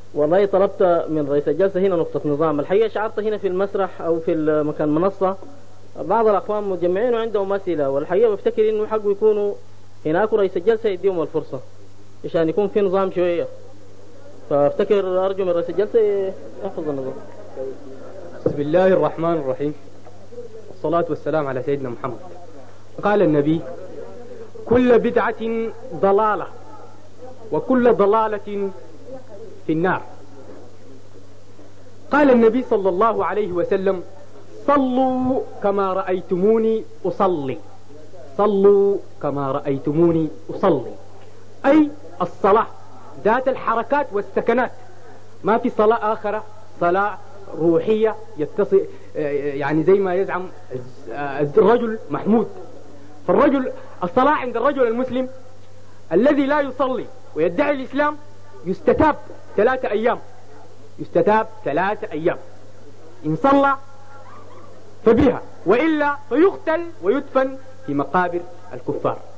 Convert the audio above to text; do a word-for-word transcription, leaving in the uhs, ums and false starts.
والله طلبت من رئيس الجلسة هنا نقطة نظام. الحقيقة شعرت هنا في المسرح أو في مكان منصة بعض الأخوان متجمعين وعندهم أسئلة، والحقيقة بفتكر إنه حق يكونوا هناك رئيس الجلسة يديهم الفرصة عشان يكون في نظام شوية. فافتكر أرجو من رئيس الجلسة يحفظ النظام. بسم الله الرحمن الرحيم، والصلاة والسلام على سيدنا محمد. قال النبي: كل بدعة ضلالة وكل ضلالة في النار. قال النبي صلى الله عليه وسلم: صلوا كما رأيتموني أصلي، صلوا كما رأيتموني أصلي، أي الصلاة ذات الحركات والسكنات، ما في صلاة آخرة صلاة روحية يتصل يعني زي ما يزعم الرجل محمود. فالرجل الصلاة عند الرجل المسلم الذي لا يصلي ويدعي الإسلام يستتاب ثلاثة أيام، يستتاب ثلاثة أيام إن صلى فبها، وإلا فيقتل ويدفن في مقابر الكفار.